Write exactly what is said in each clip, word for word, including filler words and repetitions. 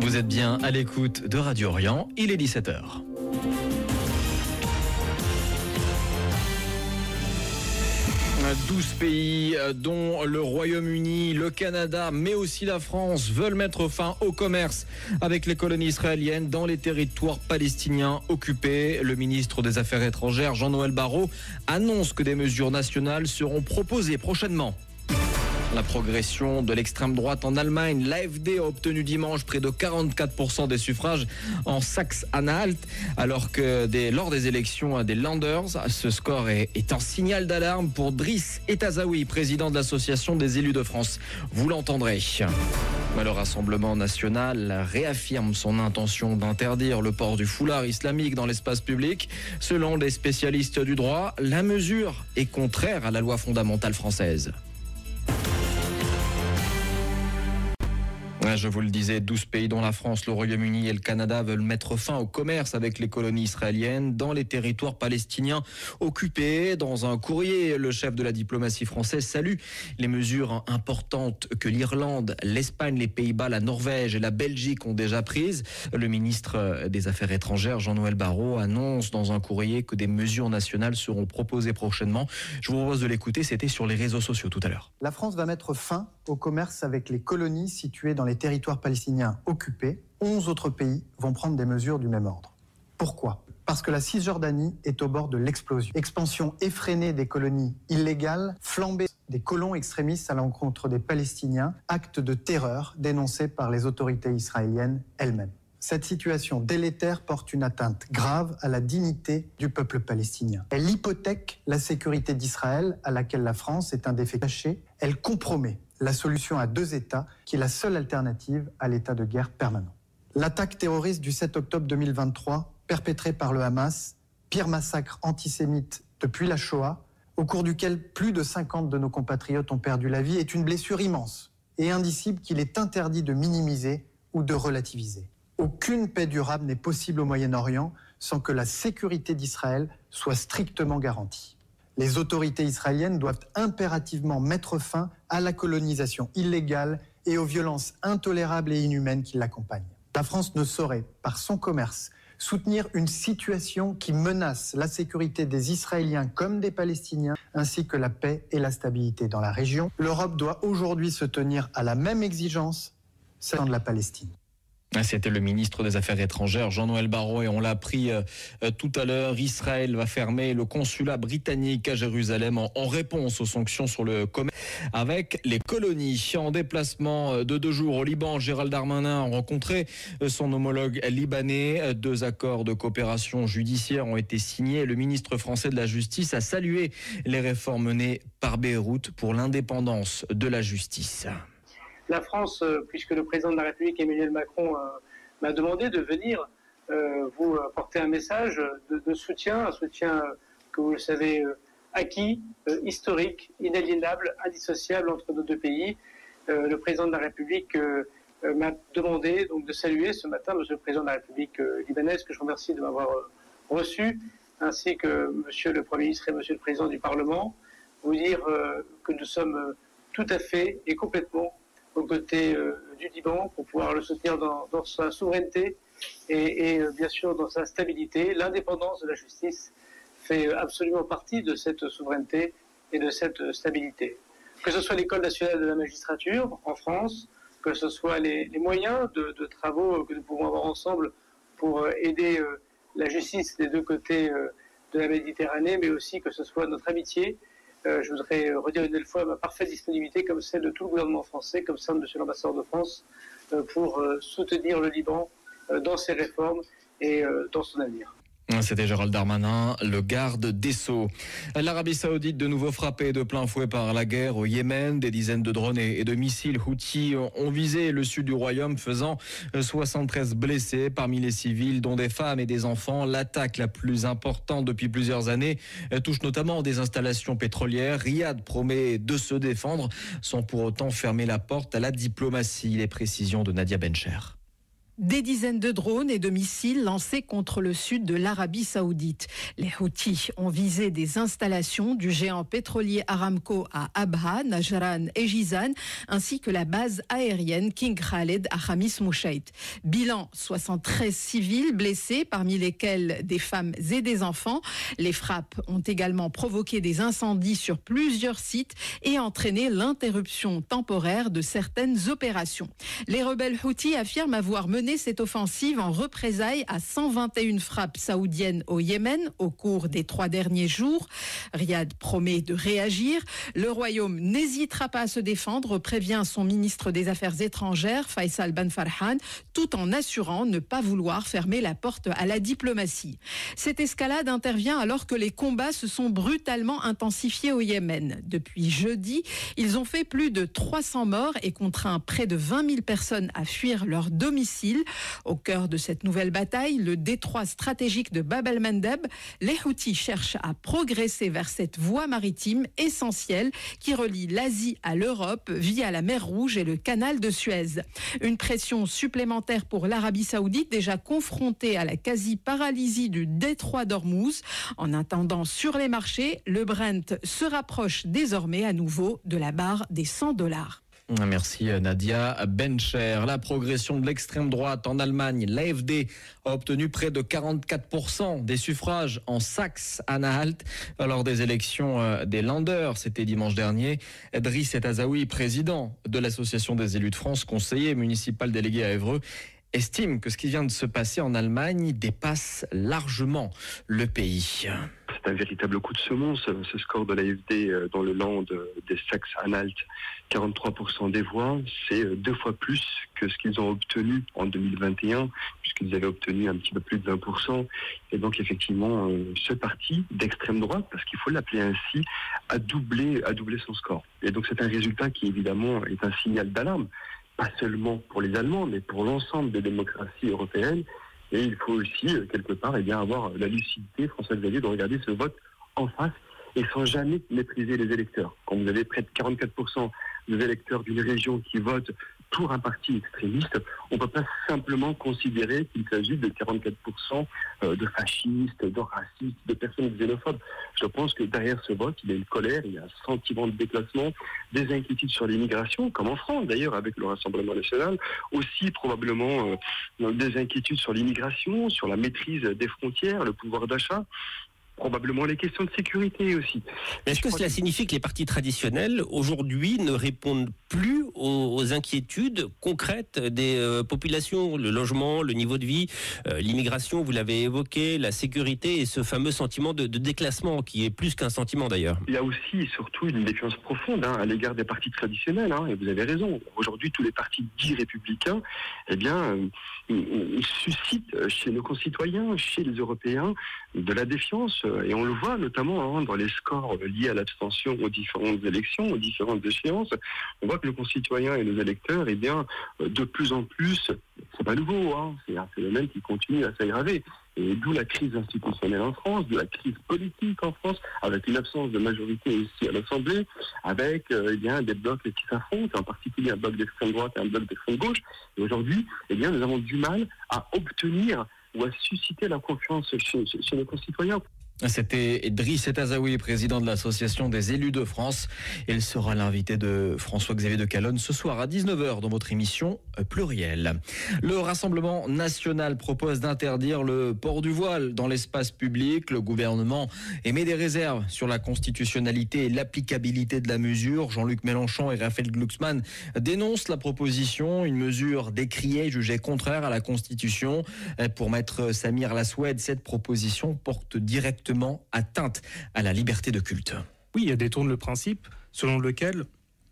Vous êtes bien à l'écoute de Radio Orient, il est dix-sept heures. douze pays, dont le Royaume-Uni, le Canada, mais aussi la France, veulent mettre fin au commerce avec les colonies israéliennes dans les territoires palestiniens occupés. Le ministre des Affaires étrangères, Jean-Noël Barrot, annonce que des mesures nationales seront proposées prochainement. La progression de l'extrême droite en Allemagne, l'A F D a obtenu dimanche près de quarante-quatre pour cent des suffrages en Saxe-Anhalt, alors que des, lors des élections des Länders, ce score est, est un signal d'alarme pour Driss Etazaoui, président de l'Association des élus de France. Vous l'entendrez. Le Rassemblement national réaffirme son intention d'interdire le port du foulard islamique dans l'espace public. Selon les spécialistes du droit, la mesure est contraire à la loi fondamentale française. Je vous le disais, douze pays dont la France, le Royaume-Uni et le Canada veulent mettre fin au commerce avec les colonies israéliennes dans les territoires palestiniens occupés. Dans un courrier, le chef de la diplomatie française salue les mesures importantes que l'Irlande, l'Espagne, les Pays-Bas, la Norvège et la Belgique ont déjà prises. Le ministre des Affaires étrangères, Jean-Noël Barrot, annonce dans un courrier que des mesures nationales seront proposées prochainement. Je vous propose de l'écouter, c'était sur les réseaux sociaux tout à l'heure. La France va mettre fin au commerce avec les colonies situées dans les territoires palestiniens occupés. onze autres pays vont prendre des mesures du même ordre. Pourquoi ? Parce que la Cisjordanie est au bord de l'explosion. Expansion effrénée des colonies illégales, flambée des colons extrémistes à l'encontre des Palestiniens, acte de terreur dénoncé par les autorités israéliennes elles-mêmes. Cette situation délétère porte une atteinte grave à la dignité du peuple palestinien. Elle hypothèque la sécurité d'Israël, à laquelle la France est un défait caché. Elle compromet la solution à deux États, qui est la seule alternative à l'état de guerre permanent. L'attaque terroriste du sept octobre deux mille vingt-trois, perpétrée par le Hamas, pire massacre antisémite depuis la Shoah, au cours duquel plus de cinquante de nos compatriotes ont perdu la vie, est une blessure immense et indicible qu'il est interdit de minimiser ou de relativiser. Aucune paix durable n'est possible au Moyen-Orient sans que la sécurité d'Israël soit strictement garantie. Les autorités israéliennes doivent impérativement mettre fin à la colonisation illégale et aux violences intolérables et inhumaines qui l'accompagnent. La France ne saurait, par son commerce, soutenir une situation qui menace la sécurité des Israéliens comme des Palestiniens, ainsi que la paix et la stabilité dans la région. L'Europe doit aujourd'hui se tenir à la même exigence, celle de la Palestine. C'était le ministre des Affaires étrangères, Jean-Noël Barrot, et on l'a appris euh, tout à l'heure. Israël va fermer le consulat britannique à Jérusalem en, en réponse aux sanctions sur le commerce avec les colonies. En déplacement de deux jours au Liban, Gérald Darmanin a rencontré son homologue libanais. Deux accords de coopération judiciaire ont été signés. Le ministre français de la Justice a salué les réformes menées par Beyrouth pour l'indépendance de la justice. La France, puisque le président de la République, Emmanuel Macron, euh, m'a demandé de venir euh, vous apporter un message de, de soutien, un soutien que vous le savez euh, acquis, euh, historique, inaliénable, indissociable entre nos deux pays. Euh, le président de la République euh, euh, m'a demandé donc de saluer ce matin Monsieur le président de la République euh, libanaise, que je remercie de m'avoir euh, reçu, ainsi que Monsieur le Premier ministre et Monsieur le président du Parlement, vous dire euh, que nous sommes euh, tout à fait et complètement aux côtés euh, du Liban pour pouvoir le soutenir dans, dans sa souveraineté et, et euh, bien sûr dans sa stabilité. L'indépendance de la justice fait absolument partie de cette souveraineté et de cette stabilité. Que ce soit l'École nationale de la magistrature en France, que ce soit les, les moyens de, de travaux que nous pouvons avoir ensemble pour euh, aider euh, la justice des deux côtés euh, de la Méditerranée, mais aussi que ce soit notre amitié. Euh, je voudrais redire une nouvelle fois ma parfaite disponibilité, comme celle de tout le gouvernement français, comme celle de Monsieur l'ambassadeur de France, euh, pour euh, soutenir le Liban euh, dans ses réformes et euh, dans son avenir. C'était Gérald Darmanin, le garde des Sceaux. L'Arabie Saoudite de nouveau frappée de plein fouet par la guerre au Yémen. Des dizaines de drones et de missiles Houthis ont visé le sud du royaume, faisant soixante-treize blessés parmi les civils, dont des femmes et des enfants. L'attaque la plus importante depuis plusieurs années touche notamment des installations pétrolières. Riyad promet de se défendre sans pour autant fermer la porte à la diplomatie. Les précisions de Nadia Bencher. Des dizaines de drones et de missiles lancés contre le sud de l'Arabie Saoudite. Les Houthis ont visé des installations du géant pétrolier Aramco à Abha, Najran et Jizan, ainsi que la base aérienne King Khaled à Khamis Mouchait. Bilan, soixante-treize civils blessés, parmi lesquels des femmes et des enfants. Les frappes ont également provoqué des incendies sur plusieurs sites et entraîné l'interruption temporaire de certaines opérations. Les rebelles Houthis affirment avoir mené cette offensive en représailles à cent vingt et une frappes saoudiennes au Yémen au cours des trois derniers jours. Riyad promet de réagir. Le Royaume n'hésitera pas à se défendre, prévient son ministre des Affaires étrangères, Faisal Ben Farhan, tout en assurant ne pas vouloir fermer la porte à la diplomatie. Cette escalade intervient alors que les combats se sont brutalement intensifiés au Yémen. Depuis jeudi, ils ont fait plus de trois cents morts et contraint près de vingt mille personnes à fuir leur domicile. Au cœur de cette nouvelle bataille, le détroit stratégique de Bab el-Mandeb, les Houthis cherchent à progresser vers cette voie maritime essentielle qui relie l'Asie à l'Europe via la mer Rouge et le canal de Suez. Une pression supplémentaire pour l'Arabie Saoudite, déjà confrontée à la quasi-paralysie du détroit d'Ormuz. En attendant, sur les marchés, le Brent se rapproche désormais à nouveau de la barre des cent dollars. Merci Nadia Bencher. La progression de l'extrême droite en Allemagne, l'A F D a obtenu près de quarante-quatre pour cent des suffrages en Saxe-Anhalt lors des élections des Länder. C'était dimanche dernier. Driss Etazaoui, président de l'Association des élus de France, conseiller municipal délégué à Évreux, estime que ce qui vient de se passer en Allemagne dépasse largement le pays. C'est un véritable coup de semonce, ce score de l'A F D dans le land des Saxe-Anhalt. quarante-trois pour cent des voix, c'est deux fois plus que ce qu'ils ont obtenu en deux mille vingt et un, puisqu'ils avaient obtenu un petit peu plus de vingt pour cent. Et donc effectivement, ce parti d'extrême droite, parce qu'il faut l'appeler ainsi, a doublé, a doublé son score. Et donc c'est un résultat qui évidemment est un signal d'alarme, pas seulement pour les Allemands, mais pour l'ensemble des démocraties européennes. Et il faut aussi, quelque part, eh bien, avoir la lucidité, François-Xavier, de regarder ce vote en face et sans jamais mépriser les électeurs. Quand vous avez près de quarante-quatre pour cent des électeurs d'une région qui votent pour un parti extrémiste, on ne peut pas simplement considérer qu'il s'agit de quarante-quatre pour cent de fascistes, de racistes, de personnes xénophobes. Je pense que derrière ce vote, il y a une colère, il y a un sentiment de déclassement, des inquiétudes sur l'immigration, comme en France d'ailleurs avec le Rassemblement national, aussi probablement euh, des inquiétudes sur l'immigration, sur la maîtrise des frontières, le pouvoir d'achat. Probablement les questions de sécurité aussi. Mais est-ce que cela que... signifie que les partis traditionnels, aujourd'hui, ne répondent plus aux, aux inquiétudes concrètes des euh, populations, le logement, le niveau de vie, euh, l'immigration, vous l'avez évoqué, la sécurité et ce fameux sentiment de, de déclassement, qui est plus qu'un sentiment d'ailleurs? Il y a aussi et surtout une défiance profonde hein, à l'égard des partis traditionnels, hein, et vous avez raison. Aujourd'hui, tous les partis dits républicains, eh bien, euh, ils suscitent chez nos concitoyens, chez les Européens, de la défiance. Et on le voit notamment hein, dans les scores liés à l'abstention aux différentes élections, aux différentes échéances. On voit que nos concitoyens et nos électeurs, eh bien, de plus en plus, c'est pas nouveau, hein, c'est un phénomène qui continue à s'aggraver. Et d'où la crise institutionnelle en France, de la crise politique en France, avec une absence de majorité ici à l'Assemblée, avec euh, eh bien, des blocs qui s'affrontent, en particulier un bloc d'extrême droite et un bloc d'extrême gauche. Et aujourd'hui, eh bien, nous avons du mal à obtenir ou à susciter la confiance chez, chez, chez nos concitoyens. C'était Driss Etazaoui, président de l'Association des élus de France. Il sera l'invité de François-Xavier de Calonne ce soir à dix-neuf heures dans votre émission Pluriel. Le Rassemblement national propose d'interdire le port du voile dans l'espace public. Le gouvernement émet des réserves sur la constitutionnalité et l'applicabilité de la mesure. Jean-Luc Mélenchon et Raphaël Glucksmann dénoncent la proposition, une mesure décriée et jugée contraire à la Constitution. Pour maître Samir Lasoued, cette proposition porte directement atteinte à la liberté de culte. Oui, il détourne le principe selon lequel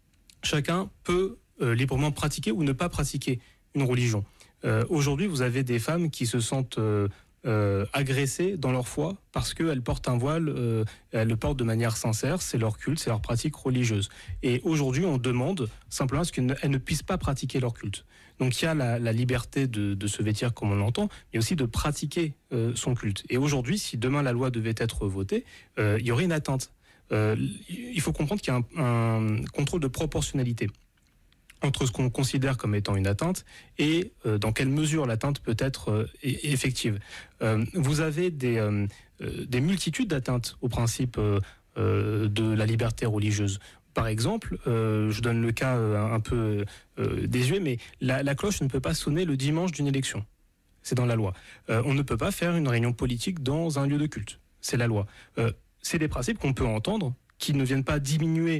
chacun peut euh, librement pratiquer ou ne pas pratiquer une religion. Euh, aujourd'hui, vous avez des femmes qui se sentent euh, euh, agressées dans leur foi parce qu'elles portent un voile, euh, elles le portent de manière sincère, c'est leur culte, c'est leur pratique religieuse. Et aujourd'hui, on demande simplement à ce qu'elles ne, elles ne puissent pas pratiquer leur culte. Donc il y a la, la liberté de, de se vêtir comme on l'entend, mais aussi de pratiquer euh, son culte. Et aujourd'hui, si demain la loi devait être votée, euh, il y aurait une atteinte. Euh, il faut comprendre qu'il y a un, un contrôle de proportionnalité. entre ce qu'on considère comme étant une atteinte et euh, dans quelle mesure l'atteinte peut être euh, effective. Euh, vous avez des, euh, des multitudes d'atteintes au principe euh, euh, de la liberté religieuse. Par exemple, euh, je donne le cas euh, un peu euh, désuet, mais la, la cloche ne peut pas sonner le dimanche d'une élection. C'est dans la loi. Euh, on ne peut pas faire une réunion politique dans un lieu de culte. C'est la loi. Euh, c'est des principes qu'on peut entendre, qui ne viennent pas diminuer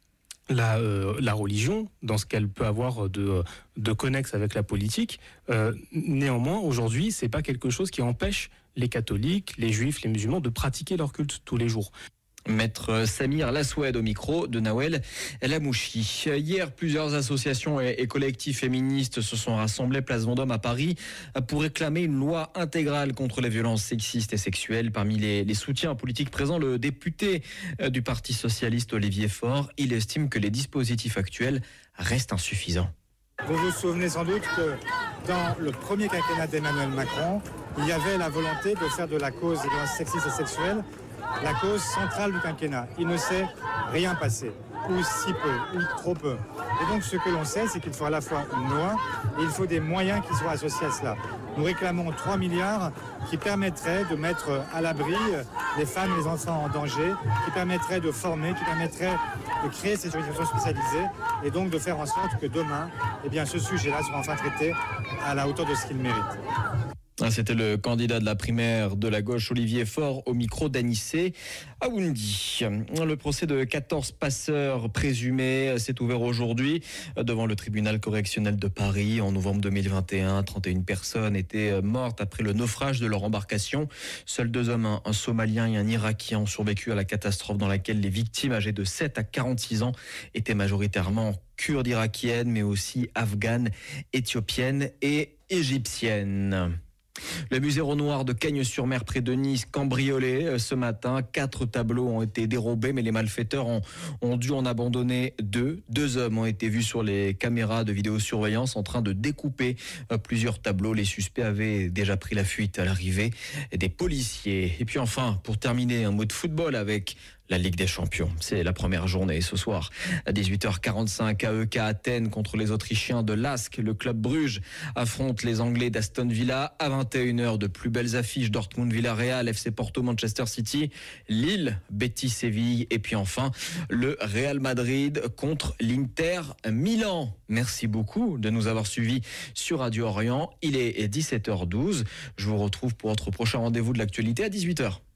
La, euh, la religion, dans ce qu'elle peut avoir de, de connexe avec la politique. Euh, néanmoins, aujourd'hui, c'est pas quelque chose qui empêche les catholiques, les juifs, les musulmans de pratiquer leur culte tous les jours. Maître Samir Lassoued au micro de Nawel Lamouchi. Hier, plusieurs associations et, et collectifs féministes se sont rassemblés place Vendôme à Paris pour réclamer une loi intégrale contre les violences sexistes et sexuelles. Parmi les, les soutiens politiques présents, le député du Parti socialiste Olivier Faure, il estime que les dispositifs actuels restent insuffisants. Vous vous souvenez sans doute que dans le premier quinquennat d'Emmanuel Macron, il y avait la volonté de faire de la cause des violences sexistes et sexuelles la cause centrale du quinquennat. Il ne s'est rien passé, ou si peu, ou trop peu. Et donc ce que l'on sait, c'est qu'il faut à la fois une loi et il faut des moyens qui soient associés à cela. Nous réclamons trois milliards qui permettraient de mettre à l'abri les femmes et les enfants en danger, qui permettraient de former, qui permettraient de créer ces juridictions spécialisées et donc de faire en sorte que demain, eh bien, ce sujet-là sera enfin traité à la hauteur de ce qu'il mérite. C'était le candidat de la primaire de la gauche, Olivier Faure, au micro d'Anissé Aoundi. Le procès de quatorze passeurs présumés s'est ouvert aujourd'hui devant le tribunal correctionnel de Paris. En novembre deux mille vingt et un, trente et une personnes étaient mortes après le naufrage de leur embarcation. Seuls deux hommes, un, un Somalien et un Irakien, ont survécu à la catastrophe dans laquelle les victimes âgées de sept à quarante-six ans étaient majoritairement kurdes irakiennes, mais aussi afghanes, éthiopiennes et égyptiennes. Le musée Renoir de Cagnes-sur-Mer près de Nice cambriolé ce matin. Quatre tableaux ont été dérobés, mais les malfaiteurs ont, ont dû en abandonner deux. Deux hommes ont été vus sur les caméras de vidéosurveillance en train de découper plusieurs tableaux. Les suspects avaient déjà pris la fuite à l'arrivée des policiers. Et puis enfin, pour terminer, un mot de football avec la Ligue des Champions. C'est la première journée ce soir. À dix-huit heures quarante-cinq, A E K Athènes contre les Autrichiens de Lask. Le club Bruges affronte les Anglais d'Aston Villa. À vingt et une heures, de plus belles affiches: Dortmund Villarreal, F C Porto Manchester City, Lille Betis Séville. Et puis enfin, le Real Madrid contre l'Inter Milan. Merci beaucoup de nous avoir suivis sur Radio Orient. Il est dix-sept heures douze. Je vous retrouve pour votre prochain rendez-vous de l'actualité à dix-huit heures.